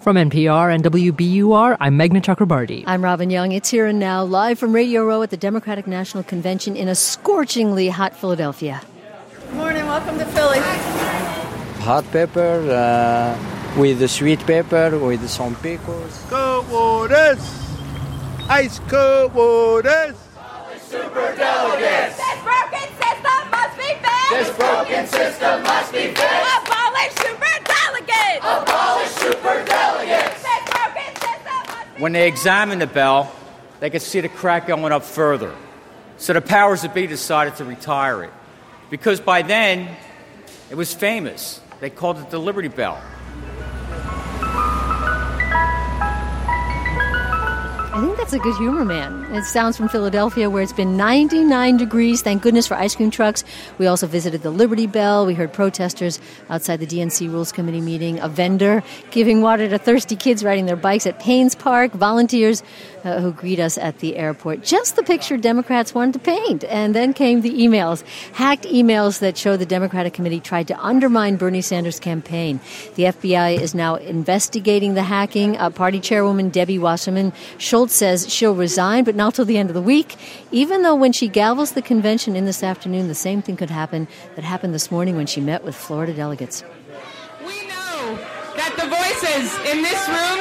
From NPR and WBUR, I'm Meghna Chakrabarti. I'm Robin Young. It's Here and Now, live from Radio Row at the Democratic National Convention in a scorchingly hot Philadelphia. Good morning. Welcome to Philly. Hot pepper with the sweet pepper with some pickles. Cold waters. Ice cold waters. Superdelegates. This broken system must be fixed. This broken system must be fixed. Abolish superdelegates. Abolish superdelegates. This broken system must be When they examined the bell, they could see the crack going up further. So the powers that be decided to retire it. Because by then, it was famous. They called it the Liberty Bell. I think that's a good humor, man. It sounds from Philadelphia, where it's been 99 degrees. Thank goodness for ice cream trucks. We also visited the Liberty Bell. We heard protesters outside the DNC Rules Committee meeting, a vendor giving water to thirsty kids riding their bikes at Paynes Park, volunteers who greet us at the airport. Just the picture Democrats wanted to paint. And then came the emails, hacked emails that show the Democratic Committee tried to undermine Bernie Sanders' campaign. The FBI is now investigating the hacking. Party chairwoman Debbie Wasserman Schultz says she'll resign, but not till the end of the week, even though when she gavels the convention in this afternoon, the same thing could happen that happened this morning when she met with Florida delegates. We know that the voices in this room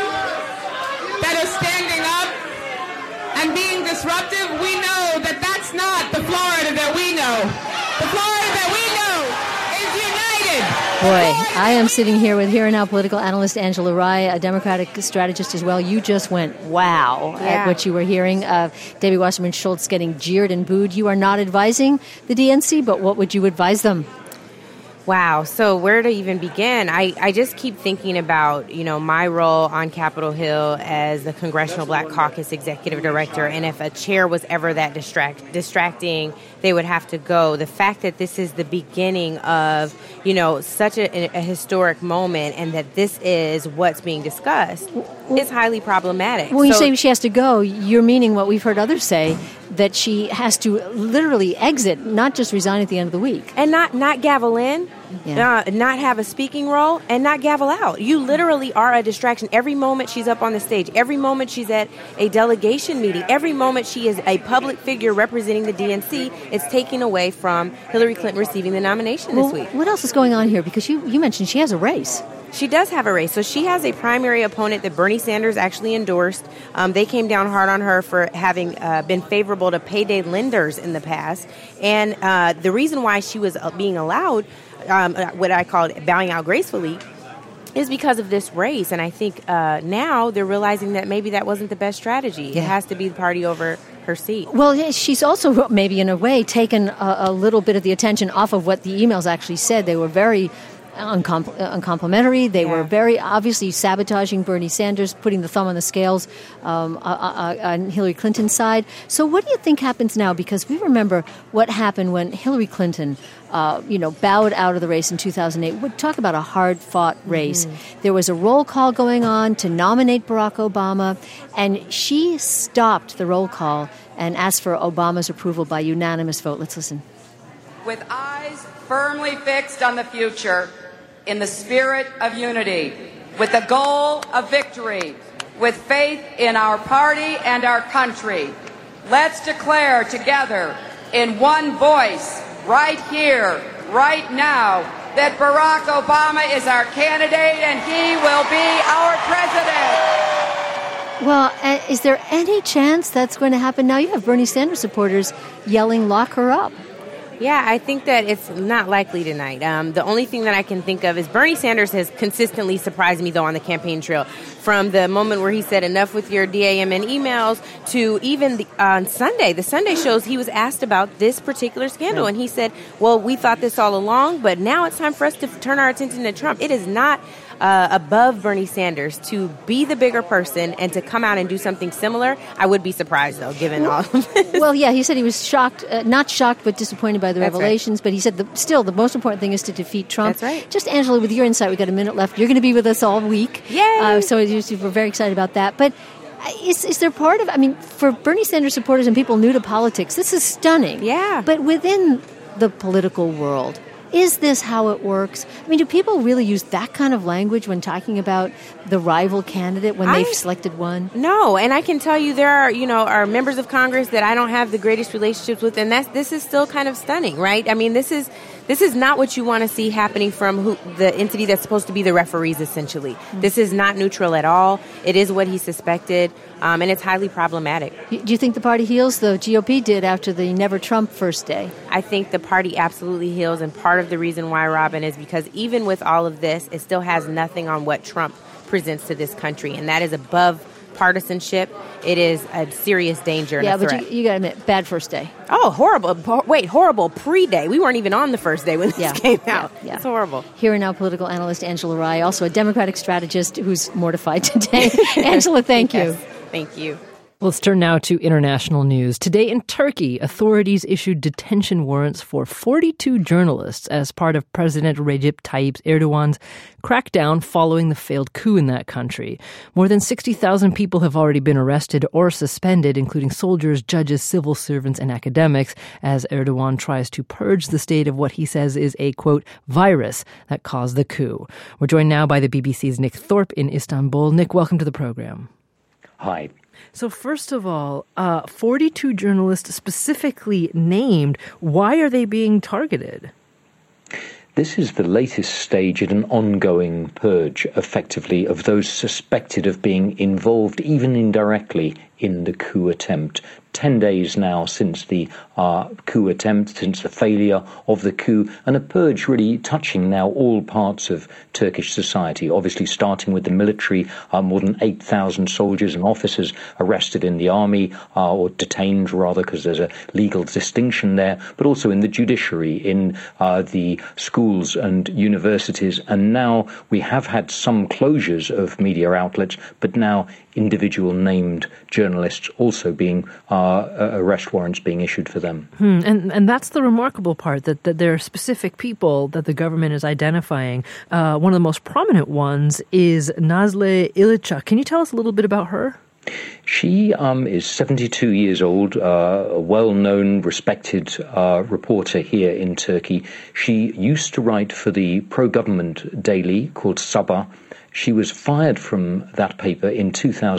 that are standing up and being disruptive, we know that that's not the Florida that we know. The Florida that we know is united. Boy, I am sitting here with Here and Now political analyst Angela Rye, a Democratic strategist as well. You just went wow at what you were hearing. Debbie Wasserman Schultz getting jeered and booed. You are not advising the DNC, but what would you advise them? Wow. So where to even begin? I just keep thinking about, my role on Capitol Hill as the Congressional Black Caucus Executive Director. And if a chair was ever that distracting, they would have to go. The fact that this is the beginning of, such a historic moment and that this is what's being discussed is highly problematic. When you say she has to go, you're meaning what we've heard others say, that she has to literally exit, not just resign at the end of the week. And not gavel in, not have a speaking role, and not gavel out. You literally are a distraction. Every moment she's up on the stage, every moment she's at a delegation meeting, every moment she is a public figure representing the DNC, it's taking away from Hillary Clinton receiving the nomination this week. What else is going on here? Because you mentioned she has a race. She does have a race. So she has a primary opponent that Bernie Sanders actually endorsed. They came down hard on her for having been favorable to payday lenders in the past. And the reason why she was being allowed, what I call bowing out gracefully, is because of this race. And I think now they're realizing that maybe that wasn't the best strategy. Yeah. It has to be the party over her seat. Well, she's also maybe in a way taken a little bit of the attention off of what the emails actually said. They were very uncomplimentary. They were very obviously sabotaging Bernie Sanders, putting the thumb on the scales on Hillary Clinton's side. So what do you think happens now? Because we remember what happened when Hillary Clinton bowed out of the race in 2008. We'd talk about a hard-fought race. Mm-hmm. There was a roll call going on to nominate Barack Obama, and she stopped the roll call and asked for Obama's approval by unanimous vote. Let's listen. With eyes firmly fixed on the future, in the spirit of unity, with the goal of victory, with faith in our party and our country, let's declare together in one voice, right here, right now, that Barack Obama is our candidate and he will be our president. Well, is there any chance that's going to happen? Now you have Bernie Sanders supporters yelling, lock her up. Yeah, I think that it's not likely tonight. The only thing that I can think of is Bernie Sanders has consistently surprised me, though, on the campaign trail. From the moment where he said enough with your DAM and emails to even on Sunday. The Sunday shows he was asked about this particular scandal. And he said, well, we thought this all along, but now it's time for us to turn our attention to Trump. It is not above Bernie Sanders to be the bigger person and to come out and do something similar. I would be surprised, though, given all of this. Well, yeah, he said he was shocked, not shocked, but disappointed by the revelations. Right. But he said still the most important thing is to defeat Trump. That's right. Just, Angela, with your insight, we've got a minute left. You're going to be with us all week. Yay! So we're very excited about that. But is there part of, for Bernie Sanders supporters and people new to politics, this is stunning. Yeah. But within the political world, Is this how it works? I mean, do people really use that kind of language when talking about the rival candidate when they've selected one? No, and I can tell you there are members of Congress that I don't have the greatest relationships with, and this is still kind of stunning, right? I mean, this is not what you want to see happening from the entity that's supposed to be the referees, essentially. Mm-hmm. This is not neutral at all. It is what he suspected, and it's highly problematic. Do you think the party heals? The GOP did after the Never Trump first day. I think the party absolutely heals, and part of the reason why, Robin, is because even with all of this, it still has nothing on what Trump presents to this country, and that is above partisanship. It is a serious danger and a threat. But you got to admit, bad first day. Oh, horrible. Horrible pre-day. We weren't even on the first day when this came out. Yeah. It's horrible. Here and now, political analyst Angela Rye, also a Democratic strategist who's mortified today. Angela, thank you. Thank you. Let's turn now to international news. Today in Turkey, authorities issued detention warrants for 42 journalists as part of President Recep Tayyip Erdogan's crackdown following the failed coup in that country. More than 60,000 people have already been arrested or suspended, including soldiers, judges, civil servants, and academics, as Erdogan tries to purge the state of what he says is a, quote, virus that caused the coup. We're joined now by the BBC's Nick Thorpe in Istanbul. Nick, welcome to the program. Hi. So first of all, 42 journalists specifically named. Why are they being targeted? This is the latest stage in an ongoing purge, effectively, of those suspected of being involved, even indirectly, in the coup attempt. 10 days now since the coup attempt, since the failure of the coup, and a purge really touching now all parts of Turkish society, obviously starting with the military, more than 8,000 soldiers and officers arrested in the army, or detained rather, because there's a legal distinction there, but also in the judiciary, in the schools and universities, and now we have had some closures of media outlets, but now individual named journalists also being arrest warrants being issued for them. And that's the remarkable part, that there are specific people that the government is identifying. One of the most prominent ones is Nazlı Ilıcak. Can you tell us a little bit about her? She is 72 years old, a well-known, respected reporter here in Turkey. She used to write for the pro-government daily called Sabah. She was fired from that paper in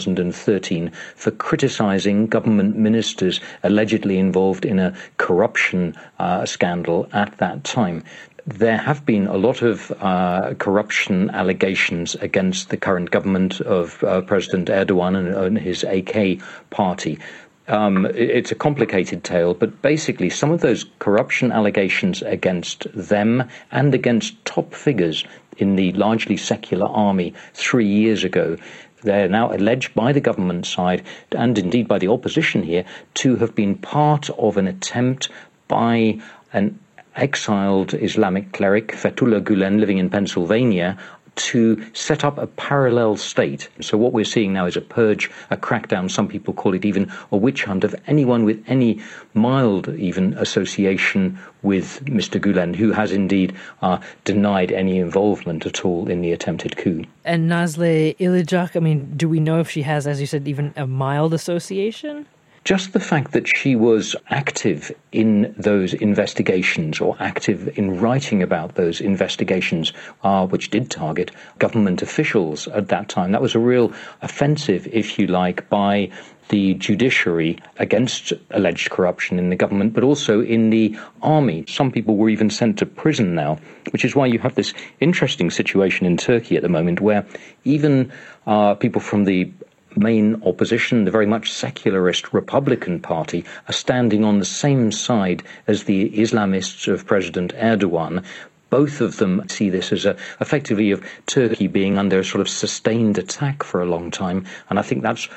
2013 for criticizing government ministers allegedly involved in a corruption scandal at that time. There have been a lot of corruption allegations against the current government of President Erdogan and his AK party. It's a complicated tale, but basically some of those corruption allegations against them and against top figures in the largely secular army 3 years ago, they're now alleged by the government side and indeed by the opposition here to have been part of an attempt by an exiled Islamic cleric, Fethullah Gulen, living in Pennsylvania, to set up a parallel state. So what we're seeing now is a purge, a crackdown. Some people call it even a witch hunt of anyone with any mild even association with Mr. Gulen, who has indeed denied any involvement at all in the attempted coup. And Nazlı Ilıcak, I mean, do we know if she has, as you said, even a mild association? Just the fact that she was active in those investigations or active in writing about those investigations, which did target government officials at that time, that was a real offensive, if you like, by the judiciary against alleged corruption in the government, but also in the army. Some people were even sent to prison now, which is why you have this interesting situation in Turkey at the moment where even people from the main opposition, the very much secularist Republican Party, are standing on the same side as the Islamists of President Erdogan. Both of them see this as effectively of Turkey being under a sort of sustained attack for a long time, and I think that's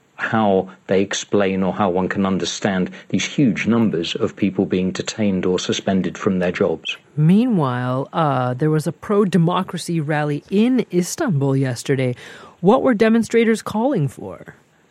how they explain or how one can understand these huge numbers of people being detained or suspended from their jobs. Meanwhile, there was a pro-democracy rally in Istanbul yesterday. What were demonstrators calling for?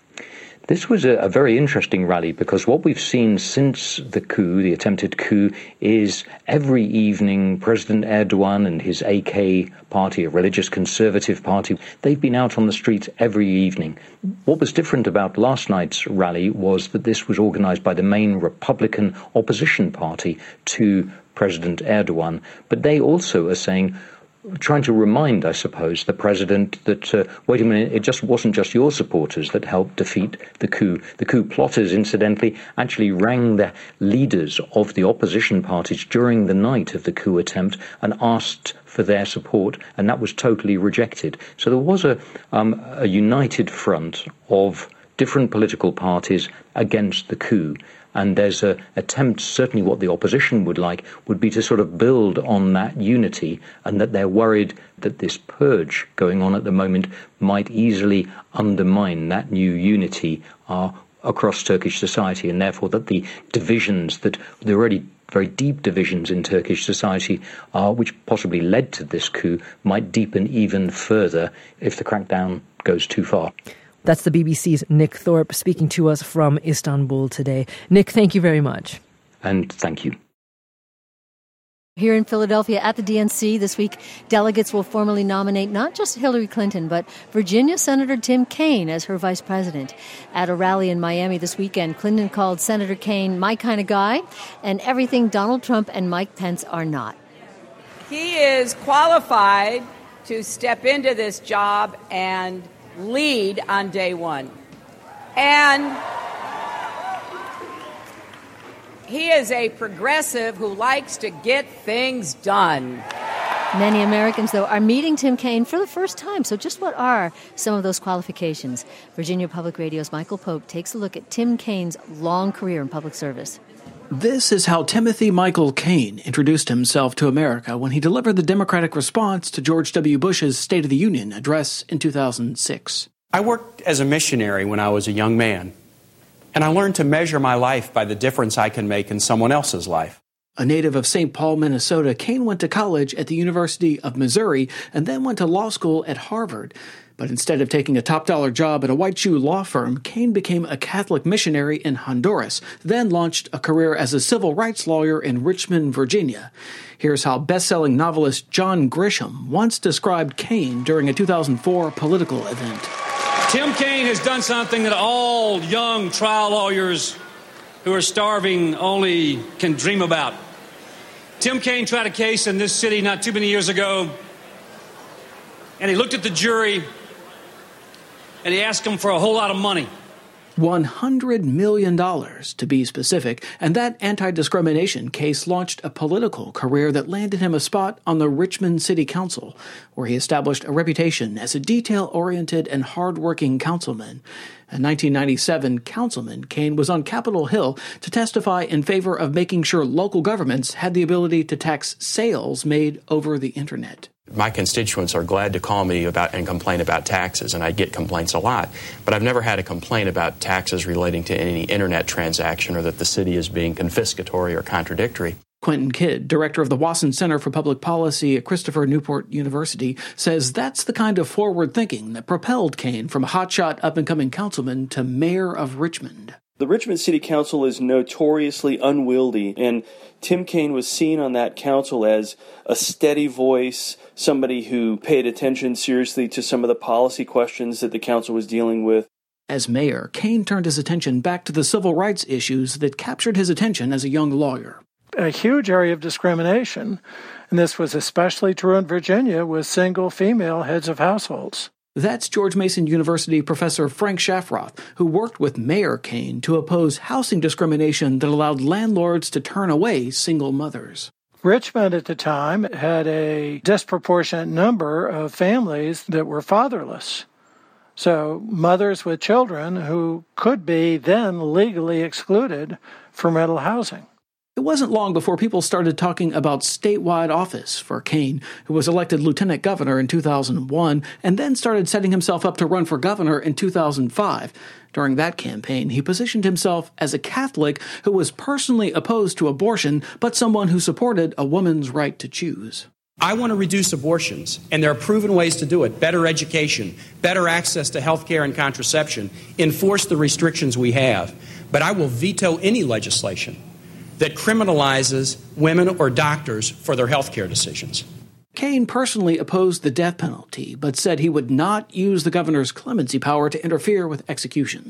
This was a very interesting rally because what we've seen since the coup, the attempted coup, is every evening President Erdogan and his AK party, a religious conservative party, they've been out on the street every evening. What was different about last night's rally was that this was organized by the main Republican opposition party to President Erdogan. But they also are saying, trying to remind, I suppose, the president that, wait a minute, it wasn't just your supporters that helped defeat the coup. The coup plotters, incidentally, actually rang the leaders of the opposition parties during the night of the coup attempt and asked for their support, and that was totally rejected. So there was a united front of different political parties against the coup. And there's an attempt, certainly what the opposition would like, would be to sort of build on that unity, and that they're worried that this purge going on at the moment might easily undermine that new unity across Turkish society, and therefore that the divisions, that there are already very deep divisions in Turkish society, which possibly led to this coup, might deepen even further if the crackdown goes too far. That's the BBC's Nick Thorpe speaking to us from Istanbul today. Nick, thank you very much. And thank you. Here in Philadelphia at the DNC this week, delegates will formally nominate not just Hillary Clinton, but Virginia Senator Tim Kaine as her vice president. At a rally in Miami this weekend, Clinton called Senator Kaine my kind of guy, and everything Donald Trump and Mike Pence are not. He is qualified to step into this job and lead on day one. And he is a progressive who likes to get things done. Many Americans, though, are meeting Tim Kaine for the first time. So just what are some of those qualifications? Virginia Public Radio's Michael Pope takes a look at Tim Kaine's long career in public service. This is how Timothy Michael Kaine introduced himself to America when he delivered the Democratic response to George W. Bush's State of the Union address in 2006. I worked as a missionary when I was a young man, and I learned to measure my life by the difference I can make in someone else's life. A native of St. Paul, Minnesota, Kaine went to college at the University of Missouri and then went to law school at Harvard. But instead of taking a top-dollar job at a white-shoe law firm, Kaine became a Catholic missionary in Honduras, then launched a career as a civil rights lawyer in Richmond, Virginia. Here's how best-selling novelist John Grisham once described Kaine during a 2004 political event. Tim Kaine has done something that all young trial lawyers who are starving only can dream about. Tim Kaine tried a case in this city not too many years ago, and he looked at the jury and he asked them for a whole lot of money. $100 million, to be specific, and that anti-discrimination case launched a political career that landed him a spot on the Richmond City Council, where he established a reputation as a detail-oriented and hard-working councilman. In 1997, Councilman Kaine was on Capitol Hill to testify in favor of making sure local governments had the ability to tax sales made over the Internet. My constituents are glad to call me about and complain about taxes, and I get complaints a lot. But I've never had a complaint about taxes relating to any Internet transaction or that the city is being confiscatory or contradictory. Quentin Kidd, director of the Wasson Center for Public Policy at Christopher Newport University, says that's the kind of forward thinking that propelled Kaine from a hotshot up-and-coming councilman to mayor of Richmond. The Richmond City Council is notoriously unwieldy, and Tim Kaine was seen on that council as a steady voice, somebody who paid attention seriously to some of the policy questions that the council was dealing with. As mayor, Kaine turned his attention back to the civil rights issues that captured his attention as a young lawyer. A huge area of discrimination, and this was especially true in Virginia with single female heads of households. That's George Mason University professor Frank Shafroth, who worked with Mayor Kaine to oppose housing discrimination that allowed landlords to turn away single mothers. Richmond at the time had a disproportionate number of families that were fatherless. So mothers with children who could be then legally excluded from rental housing. It wasn't long before people started talking about statewide office for Kaine, who was elected lieutenant governor in 2001 and then started setting himself up to run for governor in 2005. During that campaign, he positioned himself as a Catholic who was personally opposed to abortion, but someone who supported a woman's right to choose. I want to reduce abortions, and there are proven ways to do it. Better education, better access to health care and contraception, enforce the restrictions we have. But I will veto any legislation that criminalizes women or doctors for their health care decisions. Kaine personally opposed the death penalty, but said he would not use the governor's clemency power to interfere with executions.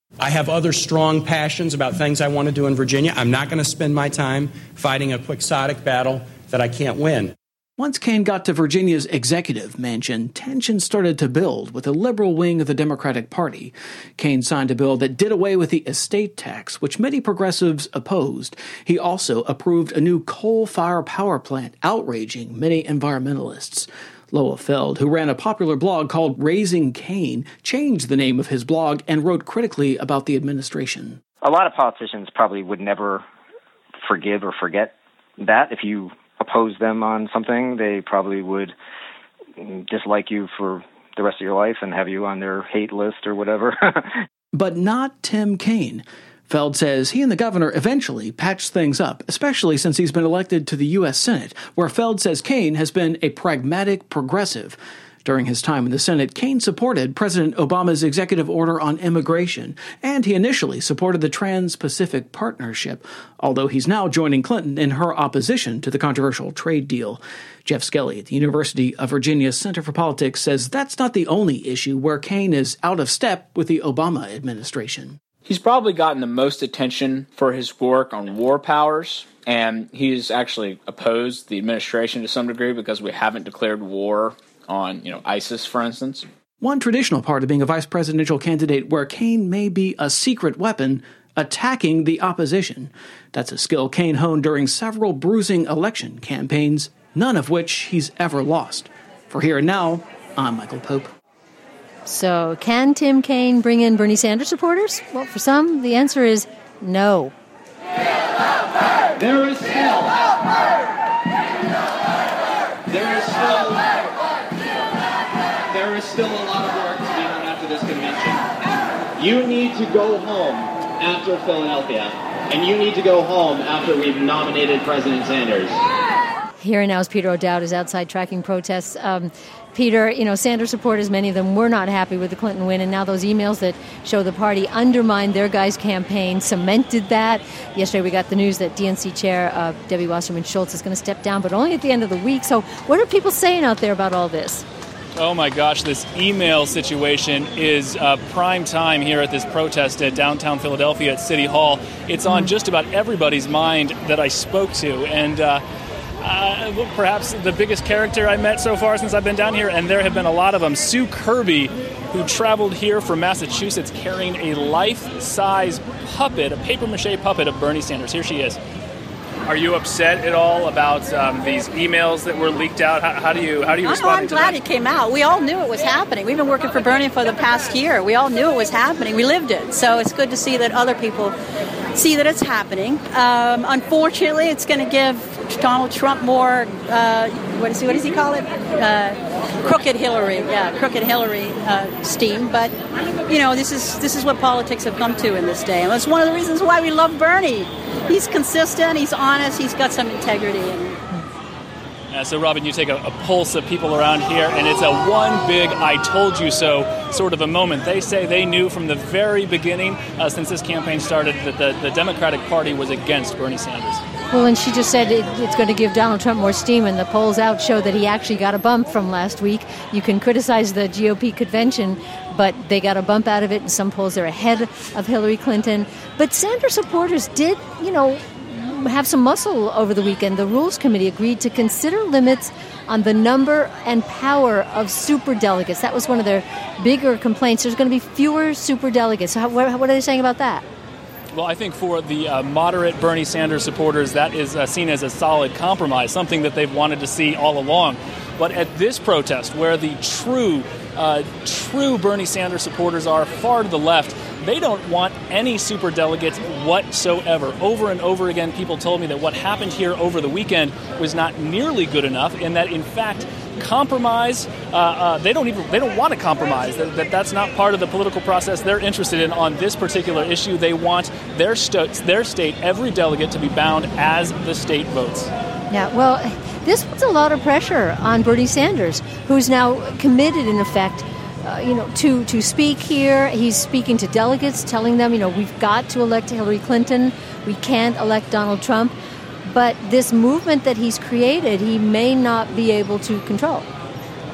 I have other strong passions about things I want to do in Virginia. I'm not going to spend my time fighting a quixotic battle that I can't win. Once Kaine got to Virginia's executive mansion, tensions started to build with the liberal wing of the Democratic Party. Kaine signed a bill that did away with the estate tax, which many progressives opposed. He also approved a new coal-fired power plant, outraging many environmentalists. Loa Feld, who ran a popular blog called Raising Kaine, changed the name of his blog and wrote critically about the administration. A lot of politicians probably would never forgive or forget that. If you oppose them on something, they probably would dislike you for the rest of your life and have you on their hate list or whatever. But not Tim Kaine. Feld says he and the governor eventually patched things up, especially since he's been elected to the U.S. Senate, where Feld says Kaine has been a pragmatic progressive. During his time in the Senate, Kaine supported President Obama's executive order on immigration, and he initially supported the Trans-Pacific Partnership, although he's now joining Clinton in her opposition to the controversial trade deal. Jeff Skelly at the University of Virginia Center for Politics says that's not the only issue where Kaine is out of step with the Obama administration. He's probably gotten the most attention for his work on war powers, and he's actually opposed the administration to some degree because we haven't declared war on, ISIS, for instance. One traditional part of being a vice presidential candidate where Kaine may be a secret weapon, attacking the opposition. That's a skill Kaine honed during several bruising election campaigns, none of which he's ever lost. For Here and Now, I'm Michael Pope. So, can Tim Kaine bring in Bernie Sanders supporters? Well, for some, the answer is no. There is still a lot of work to be done after this convention. You need to go home after Philadelphia, and you need to go home after we've nominated President Sanders. Here and Now's Peter O'Dowd is outside tracking protests. Peter, Sanders supporters, many of them were not happy with the Clinton win, and now those emails that show the party undermined their guy's campaign cemented that. Yesterday we got the news that DNC chair Debbie Wasserman Schultz is going to step down, but only at the end of the week. So what are people saying out there about all this? Oh my gosh, this email situation is prime time here at this protest at downtown Philadelphia at City Hall. It's on just about everybody's mind that I spoke to, and perhaps the biggest character I met so far since I've been down here, and there have been a lot of them, Sue Kirby, who traveled here from Massachusetts carrying a life-size puppet, a papier-mâché puppet of Bernie Sanders. Here she is. Are you upset at all about these emails that were leaked out? How do you respond to that? I'm glad it came out. We all knew it was happening. We've been working for Bernie for the past year. We all knew it was happening. We lived it. So it's good to see that other people see that it's happening. Unfortunately, it's going to give Donald Trump more, what does he call it? Crooked Hillary. Yeah, Crooked Hillary steam. But, this is what politics have come to in this day. And that's one of the reasons why we love Bernie. He's consistent, he's honest, he's got some integrity. So, Robin, you take a pulse of people around here, and it's a one big I told you so sort of a moment. They say they knew from the very beginning, since this campaign started, that the Democratic Party was against Bernie Sanders. Well, and she just said it's going to give Donald Trump more steam, and the polls out show that he actually got a bump from last week. You can criticize the GOP convention, but they got a bump out of it. In some polls, they're ahead of Hillary Clinton. But Sanders supporters did, have some muscle over the weekend. The Rules Committee agreed to consider limits on the number and power of superdelegates. That was one of their bigger complaints. There's going to be fewer superdelegates. So what are they saying about that? Well, I think for the moderate Bernie Sanders supporters, that is seen as a solid compromise, something that they've wanted to see all along. But at this protest, where the true Bernie Sanders supporters are far to the left, they don't want any superdelegates whatsoever. Over and over again, people told me that what happened here over the weekend was not nearly good enough, and that, in fact, compromise, they don't want to compromise. That's not part of the political process they're interested in on this particular issue. They want their state, every delegate, to be bound as the state votes. Yeah, well, this puts a lot of pressure on Bernie Sanders, who's now committed, in effect, to speak here. He's speaking to delegates, telling them, we've got to elect Hillary Clinton. We can't elect Donald Trump. But this movement that he's created, he may not be able to control.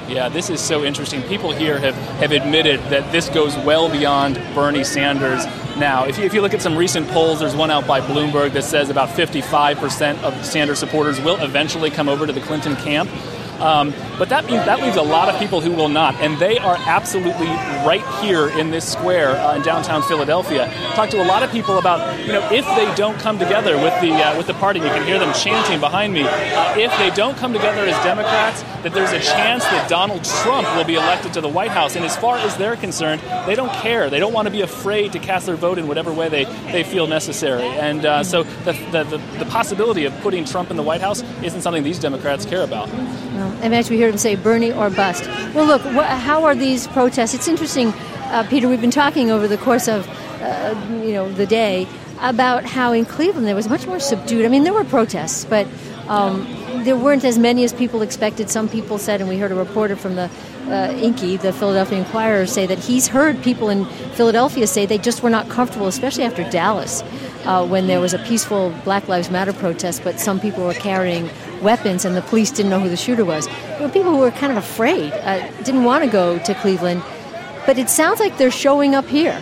Yeah, this is so interesting. People here have admitted that this goes well beyond Bernie Sanders. Now, if you look at some recent polls, there's one out by Bloomberg that says about 55% of Sanders supporters will eventually come over to the Clinton camp. But that leaves a lot of people who will not, and they are absolutely right here in this square in downtown Philadelphia. Talked to a lot of people about, if they don't come together with the party, you can hear them chanting behind me. If they don't come together as Democrats, that there's a chance that Donald Trump will be elected to the White House. And as far as they're concerned, they don't care. They don't want to be afraid to cast their vote in whatever way they feel necessary. And so the possibility of putting Trump in the White House isn't something these Democrats care about. Well, I imagine we heard him say Bernie or bust. Well, look, how are these protests? It's interesting, Peter, we've been talking over the course of, the day about how in Cleveland there was much more subdued. I mean, there were protests, but there weren't as many as people expected. Some people said, and we heard a reporter from the Inky, the Philadelphia Inquirer, say that he's heard people in Philadelphia say they just were not comfortable, especially after Dallas, when there was a peaceful Black Lives Matter protest, but some people were carrying weapons and the police didn't know who the shooter was. There were people who were kind of afraid, didn't want to go to Cleveland, but it sounds like they're showing up here.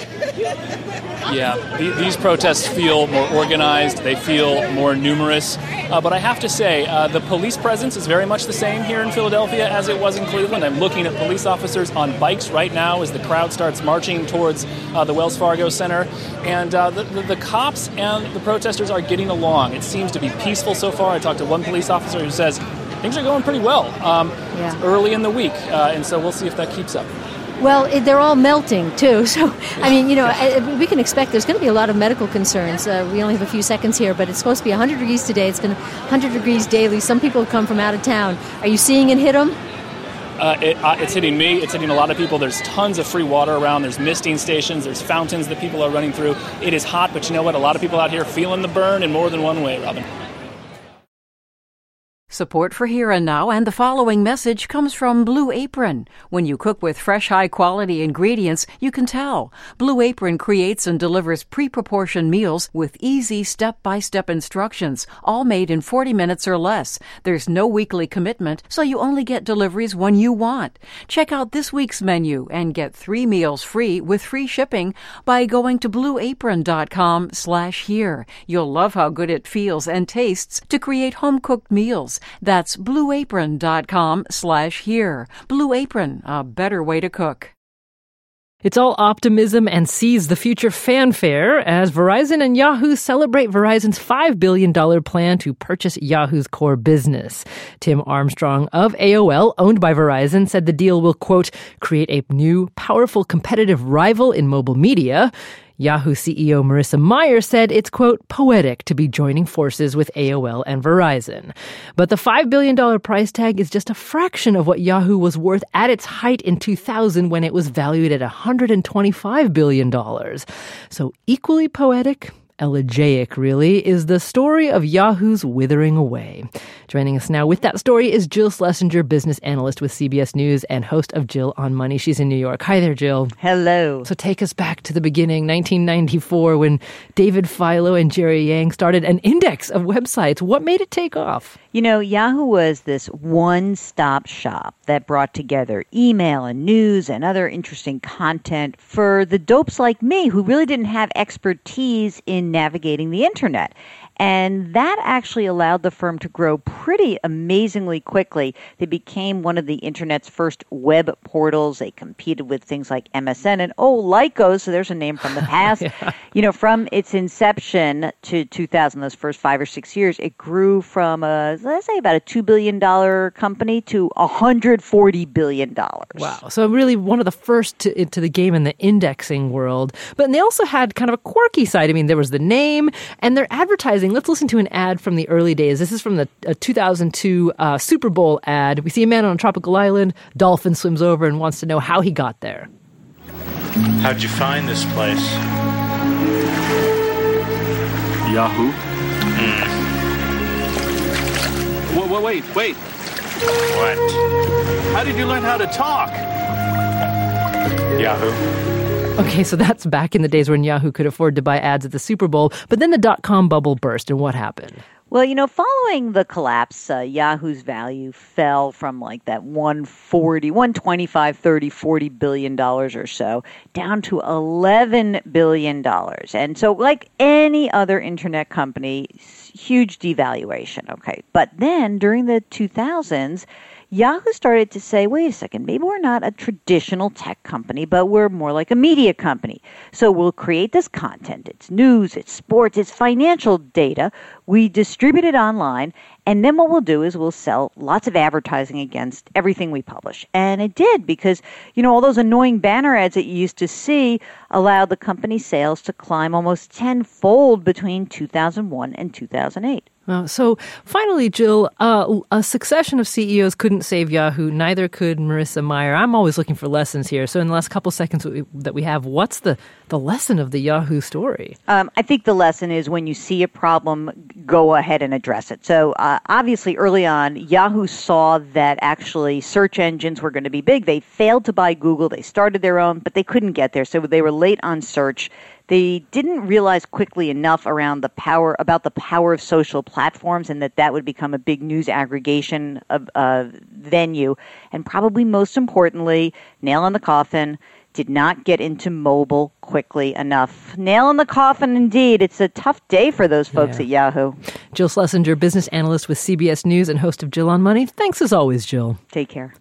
Yeah, these protests feel more organized, they feel more numerous, but I have to say, the police presence is very much the same here in Philadelphia as it was in Cleveland. I'm looking at police officers on bikes right now as the crowd starts marching towards the Wells Fargo Center, and the cops and the protesters are getting along. It seems to be peaceful so far. I talked to one police officer who says things are going pretty well. It's early in the week, and so we'll see if that keeps up. Well, they're all melting, too. So, I mean, we can expect there's going to be a lot of medical concerns. We only have a few seconds here, but it's supposed to be 100 degrees today. It's been 100 degrees daily. Some people come from out of town. Are you seeing it hit them? It's hitting me. It's hitting a lot of people. There's tons of free water around. There's misting stations. There's fountains that people are running through. It is hot, but you know what? A lot of people out here feeling the burn in more than one way, Robin. Support for Here and Now and the following message comes from Blue Apron. When you cook with fresh, high-quality ingredients, you can tell. Blue Apron creates and delivers pre-proportioned meals with easy step-by-step instructions, all made in 40 minutes or less. There's no weekly commitment, so you only get deliveries when you want. Check out this week's menu and get 3 meals free with free shipping by going to blueapron.com/here. You'll love how good it feels and tastes to create home-cooked meals. That's blueapron.com/here. Blue Apron, a better way to cook. It's all optimism and seize the future fanfare as Verizon and Yahoo celebrate Verizon's $5 billion plan to purchase Yahoo's core business. Tim Armstrong of AOL, owned by Verizon, said the deal will, quote, create a new, powerful competitive rival in mobile media. Yahoo CEO Marissa Mayer said it's, quote, poetic to be joining forces with AOL and Verizon. But the $5 billion price tag is just a fraction of what Yahoo was worth at its height in 2000 when it was valued at $125 billion. So equally poetic, elegiac, really, is the story of Yahoo's withering away. Joining us now with that story is Jill Schlesinger, business analyst with CBS News and host of Jill on Money. She's in New York. Hi there, Jill. Hello. So take us back to the beginning, 1994, when David Filo and Jerry Yang started an index of websites. What made it take off? You know, Yahoo was this one-stop shop that brought together email and news and other interesting content for the dopes like me who really didn't have expertise in navigating the internet. And that actually allowed the firm to grow pretty amazingly quickly. They became one of the internet's first web portals. They competed with things like MSN and Lycos, so there's a name from the past. Yeah. You know, from its inception to 2000, those first 5 or 6 years, it grew from, let's say, about a $2 billion company to $140 billion. Wow. So really one of the first into the game in the indexing world. But they also had kind of a quirky side. I mean, there was the name and their advertising. Let's listen to an ad from the early days. This is from the 2002 Super Bowl ad. We see a man on a tropical island. Dolphin swims over and wants to know how he got there. How'd you find this place? Yahoo. Wait. What? How did you learn how to talk? Yahoo. Okay, so that's back in the days when Yahoo could afford to buy ads at the Super Bowl. But then the dot-com bubble burst, and what happened? Well, following the collapse, Yahoo's value fell from like that $125, $30, $40 billion or so down to $11 billion. And so like any other internet company, huge devaluation. Okay. But then during the 2000s, Yahoo started to say, wait a second, maybe we're not a traditional tech company, but we're more like a media company. So we'll create this content. It's news, it's sports, it's financial data. We distribute it online, and then what we'll do is we'll sell lots of advertising against everything we publish. And it did because, all those annoying banner ads that you used to see allowed the company's sales to climb almost tenfold between 2001 and 2008. So finally, Jill, a succession of CEOs couldn't save Yahoo. Neither could Marissa Mayer. I'm always looking for lessons here. So in the last couple seconds that we have, what's the lesson of the Yahoo story? I think the lesson is when you see a problem, go ahead and address it. So obviously early on, Yahoo saw that actually search engines were going to be big. They failed to buy Google. They started their own, but they couldn't get there. So they were late on search. They didn't realize quickly enough about the power of social platforms and that would become a big news aggregation venue. And probably most importantly, nail in the coffin, did not get into mobile quickly enough. Nail in the coffin indeed. It's a tough day for those folks at Yahoo. Jill Schlesinger, business analyst with CBS News and host of Jill on Money. Thanks as always, Jill. Take care.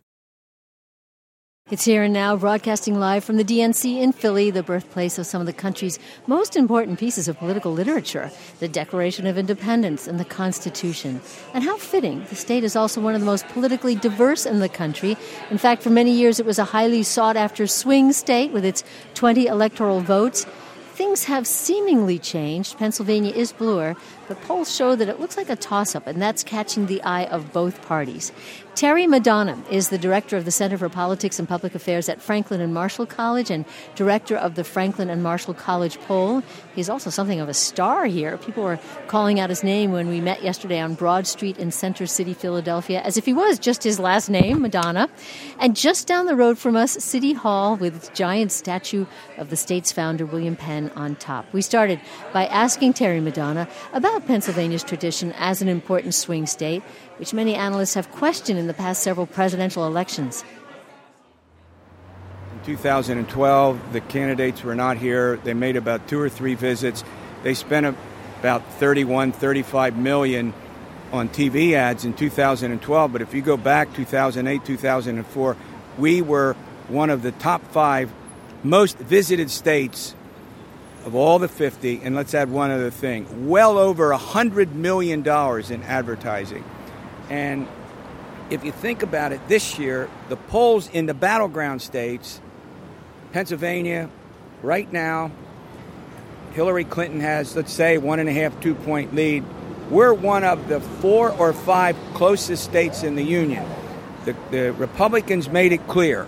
It's Here and Now, broadcasting live from the DNC in Philly, the birthplace of some of the country's most important pieces of political literature, the Declaration of Independence and the Constitution. And how fitting, the state is also one of the most politically diverse in the country. In fact, for many years it was a highly sought-after swing state with its 20 electoral votes. Things have seemingly changed. Pennsylvania is bluer, but polls show that it looks like a toss-up, and that's catching the eye of both parties. Terry Madonna is the director of the Center for Politics and Public Affairs at Franklin and Marshall College and director of the Franklin and Marshall College poll. He's also something of a star here. People were calling out his name when we met yesterday on Broad Street in Center City, Philadelphia, as if he was just his last name, Madonna. And just down the road from us, City Hall with its giant statue of the state's founder, William Penn, on top. We started by asking Terry Madonna about Pennsylvania's tradition as an important swing state, which many analysts have questioned in the past several presidential elections. In 2012, the candidates were not here. They made about 2 or 3 visits. They spent about $35 million on TV ads in 2012. But if you go back 2008, 2004, we were one of the top 5 most visited states of all the 50. And let's add one other thing. Well over $100 million in advertising. And if you think about it, this year, the polls in the battleground states, Pennsylvania, right now, Hillary Clinton has, let's say, 1.5, 2-point lead. We're one of the 4 or 5 closest states in the union. The Republicans made it clear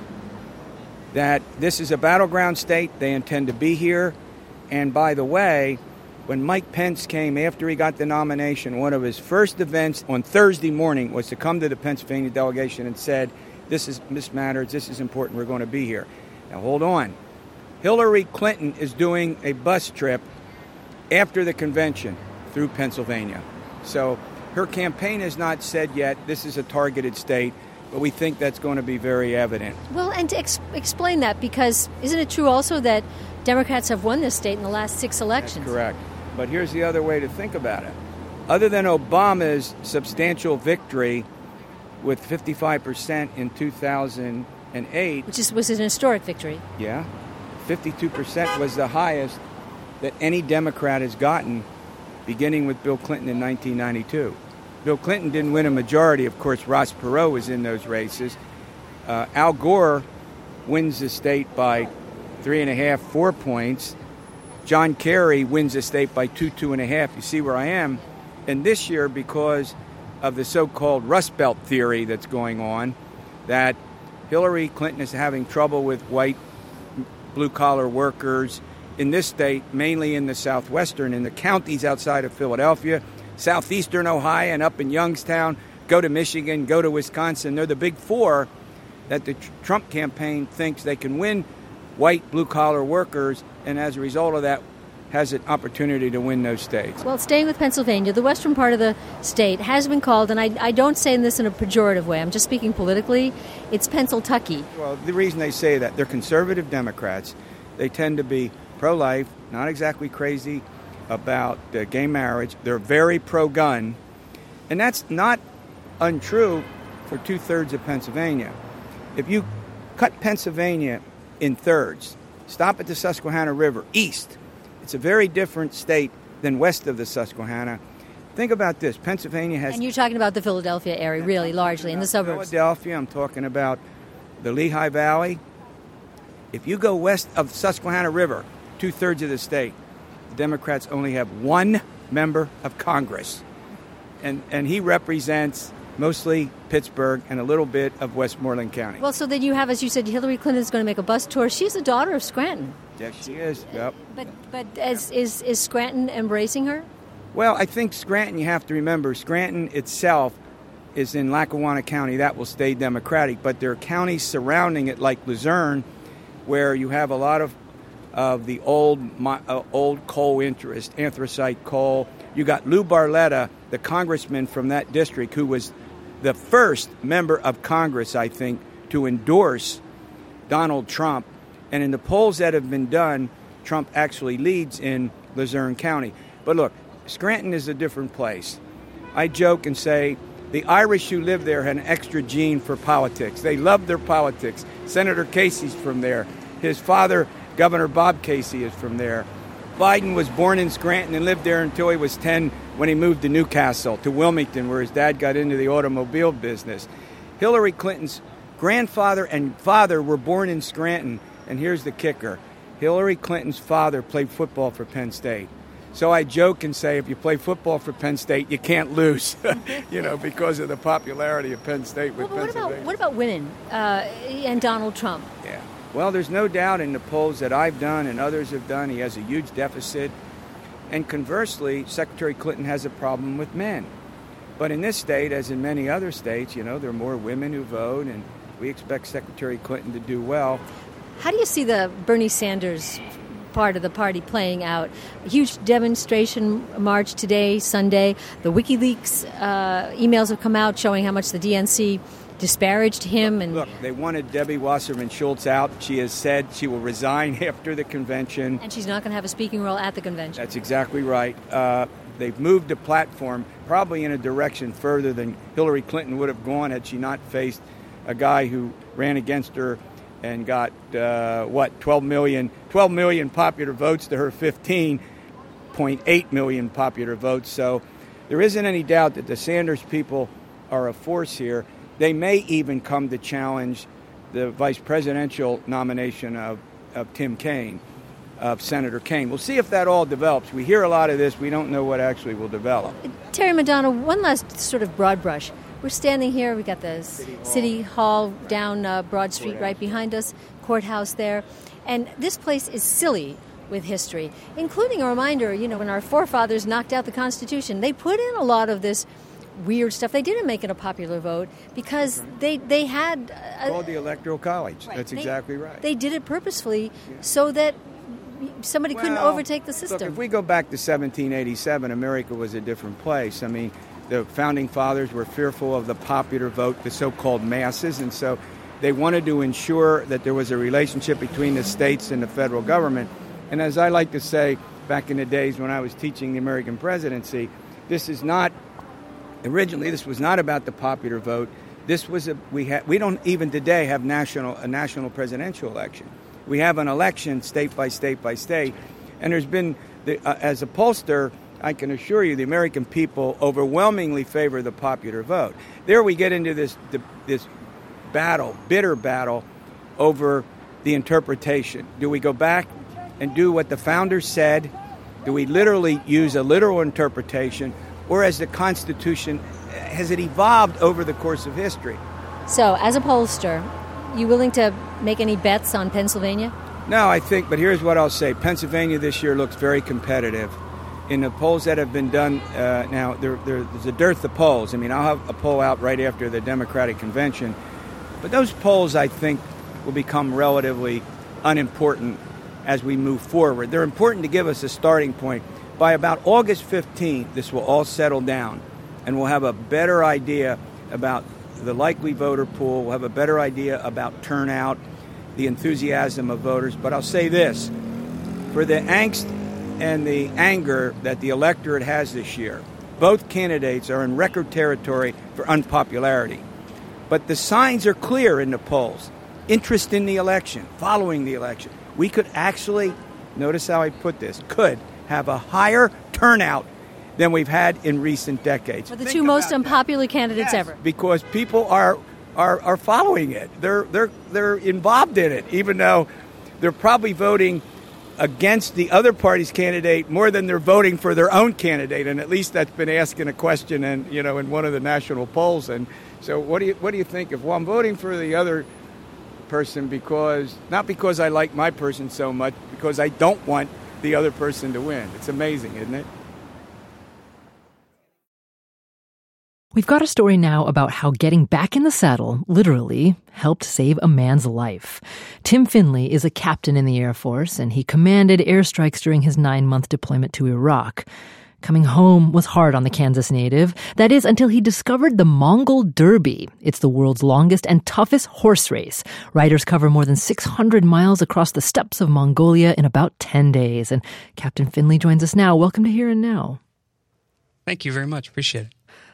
that this is a battleground state. They intend to be here. And by the way, when Mike Pence came after he got the nomination, one of his first events on Thursday morning was to come to the Pennsylvania delegation and said, this matters, this is important, we're going to be here. Now hold on. Hillary Clinton is doing a bus trip after the convention through Pennsylvania. So her campaign has not said yet this is a targeted state, but we think that's going to be very evident. Well, and to explain that, because isn't it true also that Democrats have won this state in the last 6 elections? That's correct. But here's the other way to think about it. Other than Obama's substantial victory with 55% in 2008... Which was an historic victory. Yeah. 52% was the highest that any Democrat has gotten, beginning with Bill Clinton in 1992. Bill Clinton didn't win a majority. Of course, Ross Perot was in those races. Al Gore wins the state by 3.5, 4 points. John Kerry wins the state by 2, 2.5. You see where I am? And this year, because of the so-called Rust Belt theory that's going on, that Hillary Clinton is having trouble with white blue-collar workers in this state, mainly in the southwestern, in the counties outside of Philadelphia, southeastern Ohio, and up in Youngstown, go to Michigan, go to Wisconsin. They're the big 4 that the Trump campaign thinks they can win white blue-collar workers, and as a result of that, has an opportunity to win those states. Well, staying with Pennsylvania, the western part of the state has been called, and I don't say this in a pejorative way, I'm just speaking politically, it's Pennsyltucky. Well, the reason they say that, they're conservative Democrats. They tend to be pro-life, not exactly crazy about gay marriage. They're very pro-gun, and that's not untrue for two-thirds of Pennsylvania. If you cut Pennsylvania in thirds, stop at the Susquehanna River, east, it's a very different state than west of the Susquehanna. Think about this. Pennsylvania has... And you're talking about the Philadelphia area, really, largely, in the suburbs. Philadelphia, I'm talking about the Lehigh Valley. If you go west of the Susquehanna River, two-thirds of the state, the Democrats only have one member of Congress. And he represents mostly Pittsburgh and a little bit of Westmoreland County. Well, so then you have, as you said, Hillary Clinton's going to make a bus tour. She's the daughter of Scranton. Yes, she is. Yep. But is Scranton embracing her? Well, I think Scranton, you have to remember, Scranton itself is in Lackawanna County. That will stay Democratic. But there are counties surrounding it, like Luzerne, where you have a lot of the old coal interest, anthracite coal. You got Lou Barletta, the congressman from that district, who was the first member of Congress, I think, to endorse Donald Trump. And in the polls that have been done, Trump actually leads in Luzerne County. But look, Scranton is a different place. I joke and say the Irish who live there had an extra gene for politics. They love their politics. Senator Casey's from there. His father, Governor Bob Casey, is from there. Biden was born in Scranton and lived there until he was 10 when he moved to Newcastle, to Wilmington, where his dad got into the automobile business. Hillary Clinton's grandfather and father were born in Scranton. And here's the kicker. Hillary Clinton's father played football for Penn State. So I joke and say, if you play football for Penn State, you can't lose, because of the popularity of Penn State with Pennsylvania. What about women and Donald Trump? Yeah. Well, there's no doubt in the polls that I've done and others have done, he has a huge deficit. And conversely, Secretary Clinton has a problem with men. But in this state, as in many other states, there are more women who vote, and we expect Secretary Clinton to do well. How do you see the Bernie Sanders part of the party playing out? A huge demonstration march today, Sunday. The WikiLeaks emails have come out showing how much the DNC disparaged him. Look, they wanted Debbie Wasserman Schultz out. She has said she will resign after the convention. And she's not going to have a speaking role at the convention. That's exactly right. They've moved the platform probably in a direction further than Hillary Clinton would have gone had she not faced a guy who ran against her and got, 12 million popular votes to her 15.8 million popular votes. So there isn't any doubt that the Sanders people are a force here. They may even come to challenge the vice presidential nomination of Tim Kaine, of Senator Kaine. We'll see if that all develops. We hear a lot of this. We don't know what actually will develop. Terry Madonna, one last sort of broad brush. We're standing here. We got the City Hall down Broad Street right behind us, courthouse there. And this place is silly with history, including a reminder, when our forefathers knocked out the Constitution, they put in a lot of this weird stuff. They didn't make it a popular vote because they had... called the Electoral College. Right. That's exactly right. They did it purposefully so that somebody couldn't overtake the system. Look, if we go back to 1787, America was a different place. I mean, the founding fathers were fearful of the popular vote, the so-called masses, and so they wanted to ensure that there was a relationship between the states and the federal government. And as I like to say, back in the days when I was teaching the American presidency, originally this was not about the popular vote. This was we don't even today have a national presidential election. We have an election state by state by state, and there's been as a pollster, I can assure you the American people overwhelmingly favor the popular vote. There we get into this bitter battle over the interpretation. Do we go back and do what the founders said? Do we literally use a literal interpretation? Or as the Constitution, has it evolved over the course of history? So, as a pollster, you willing to make any bets on Pennsylvania? No, but here's what I'll say. Pennsylvania this year looks very competitive. In the polls that have been done now, there's a dearth of polls. I mean, I'll have a poll out right after the Democratic convention. But those polls, I think, will become relatively unimportant as we move forward. They're important to give us a starting point. By about August 15th, this will all settle down, and we'll have a better idea about the likely voter pool. We'll have a better idea about turnout, the enthusiasm of voters. But I'll say this, for the angst and the anger that the electorate has this year, both candidates are in record territory for unpopularity. But the signs are clear in the polls. Interest in the election, following the election. We could actually, notice how I put this, could have a higher turnout than we've had in recent decades. For the two most unpopular candidates ever. Because people are following it. They're involved in it, even though they're probably voting against the other party's candidate more than they're voting for their own candidate. And at least that's been asking a question in one of the national polls. And so what do you think of, well, I'm voting for the other person not because I like my person so much, because I don't want the other person to win. It's amazing, isn't it? We've got a story now about how getting back in the saddle, literally, helped save a man's life. Tim Finley is a captain in the Air Force, and he commanded airstrikes during his 9-month deployment to Iraq. Coming home was hard on the Kansas native. That is, until he discovered the Mongol Derby. It's the world's longest and toughest horse race. Riders cover more than 600 miles across the steppes of Mongolia in about 10 days. And Captain Finley joins us now. Welcome to Here and Now. Thank you very much. Appreciate it.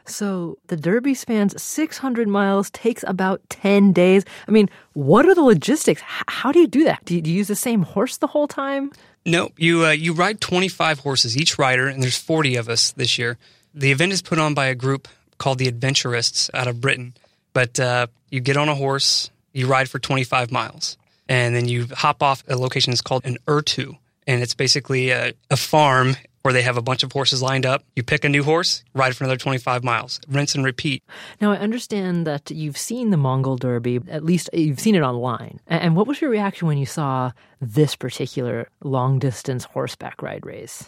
So the Derby spans 600 miles, takes about 10 days. I mean, what are the logistics? How do you do that? Do you use the same horse the whole time? No, you ride 25 horses, each rider, and there's 40 of us this year. The event is put on by a group called the Adventurists out of Britain. But you get on a horse, you ride for 25 miles, and then you hop off a location that's called an Ertu, and it's basically a farm where they have a bunch of horses lined up. You pick a new horse, ride for another 25 miles, rinse and repeat. Now, I understand that you've seen the Mongol Derby, at least you've seen it online. And what was your reaction when you saw this particular long-distance horseback ride race?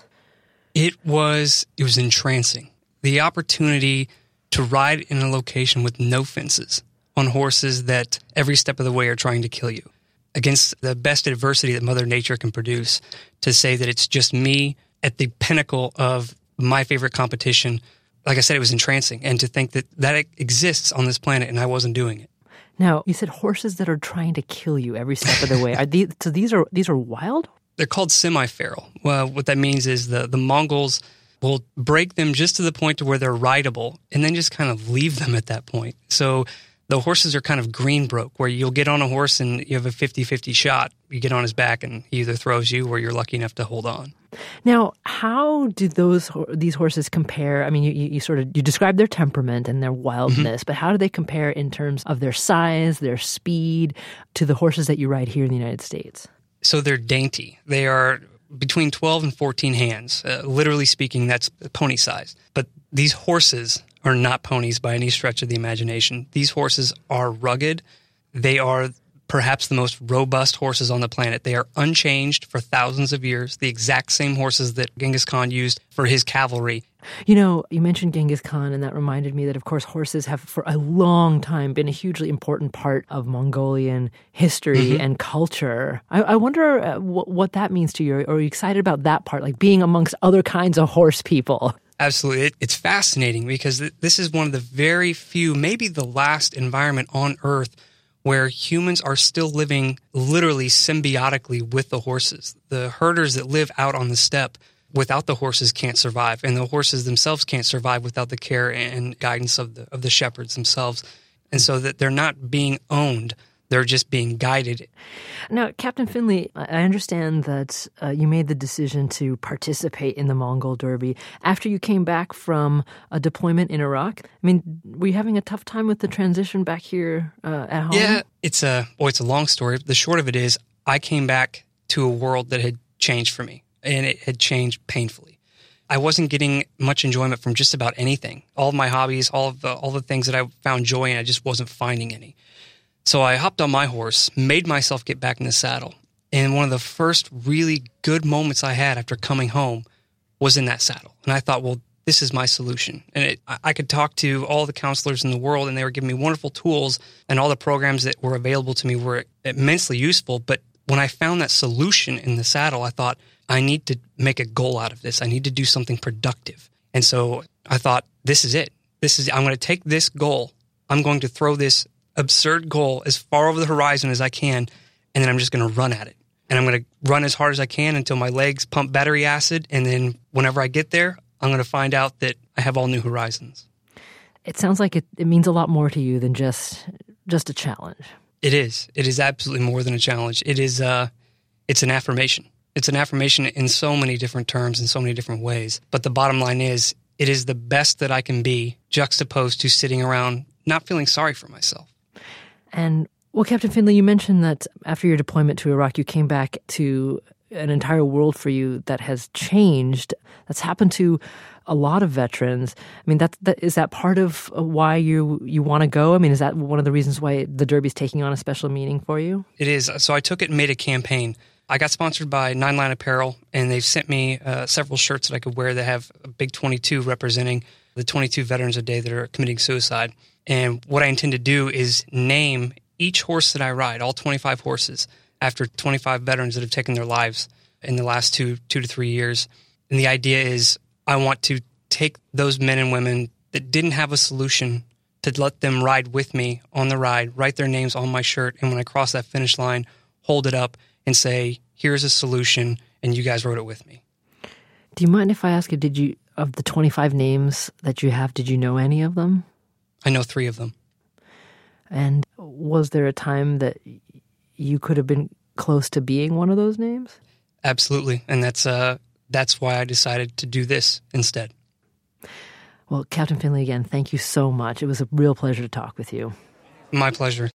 It was entrancing. The opportunity to ride in a location with no fences, on horses that every step of the way are trying to kill you, against the best adversity that Mother Nature can produce, to say that it's just me at the pinnacle of my favorite competition. Like I said, it was entrancing. And to think that exists on this planet and I wasn't doing it. Now, you said horses that are trying to kill you every step of the way. So these are wild? They're called semi-feral. Well, what that means is the Mongols will break them just to the point to where they're rideable and then just kind of leave them at that point. So the horses are kind of green broke, where you'll get on a horse and you have a 50-50 shot. You get on his back and he either throws you or you're lucky enough to hold on. Now, how do these horses compare? I mean, you describe their temperament and their wildness, but how do they compare in terms of their size, their speed, to the horses that you ride here in the United States? So they're dainty. They are between 12 and 14 hands. Literally speaking, that's pony size. But these horses are not ponies by any stretch of the imagination. These horses are rugged. They are perhaps the most robust horses on the planet. They are unchanged for thousands of years, the exact same horses that Genghis Khan used for his cavalry. You know, you mentioned Genghis Khan, and that reminded me that, of course, horses have for a long time been a hugely important part of Mongolian history and culture. I wonder what that means to you. Are you excited about that part, like being amongst other kinds of horse people? Absolutely. It's fascinating because this is one of the very few, maybe the last environment on Earth where humans are still living literally symbiotically with the horses. The herders that live out on the steppe without the horses can't survive, and the horses themselves can't survive without the care and guidance of the shepherds themselves. And so that they're not being owned, they're just being guided. Now, Captain Finley, I understand that you made the decision to participate in the Mongol Derby after you came back from a deployment in Iraq. I mean, were you having a tough time with the transition back here at home? Yeah, it's a long story. The short of it is I came back to a world that had changed for me, and it had changed painfully. I wasn't getting much enjoyment from just about anything. All of my hobbies, all the things that I found joy in, I just wasn't finding any. So I hopped on my horse, made myself get back in the saddle. And one of the first really good moments I had after coming home was in that saddle. And I thought, well, this is my solution. And I could talk to all the counselors in the world, and they were giving me wonderful tools, and all the programs that were available to me were immensely useful. But when I found that solution in the saddle, I thought, I need to make a goal out of this. I need to do something productive. And so I thought, this is it. I'm going to take this goal. I'm going to throw this absurd goal as far over the horizon as I can, and then I'm just going to run at it. And I'm going to run as hard as I can until my legs pump battery acid. And then whenever I get there, I'm going to find out that I have all new horizons. It sounds like it means a lot more to you than just a challenge. It is. It is absolutely more than a challenge. It is. It's an affirmation. It's an affirmation in so many different terms, in so many different ways. But the bottom line is, it is the best that I can be, juxtaposed to sitting around not feeling sorry for myself. And, well, Captain Finley, you mentioned that after your deployment to Iraq, you came back to an entire world for you that has changed. That's happened to a lot of veterans. I mean, is that part of why you want to go? I mean, is that one of the reasons why the Derby's taking on a special meaning for you? It is. So I took it and made a campaign. I got sponsored by Nine Line Apparel, and they've sent me several shirts that I could wear that have a big 22 representing the 22 veterans a day that are committing suicide. And what I intend to do is name each horse that I ride, all 25 horses, after 25 veterans that have taken their lives in the last 2 to 3 years. And the idea is I want to take those men and women that didn't have a solution, to let them ride with me on the ride, write their names on my shirt, and when I cross that finish line, hold it up and say, here's a solution, and you guys wrote it with me. Do you mind if I ask you, of the 25 names that you have, did you know any of them? I know 3 of them. And was there a time that you could have been close to being one of those names? Absolutely, and that's why I decided to do this instead. Well, Captain Finley, again, thank you so much. It was a real pleasure to talk with you. My pleasure.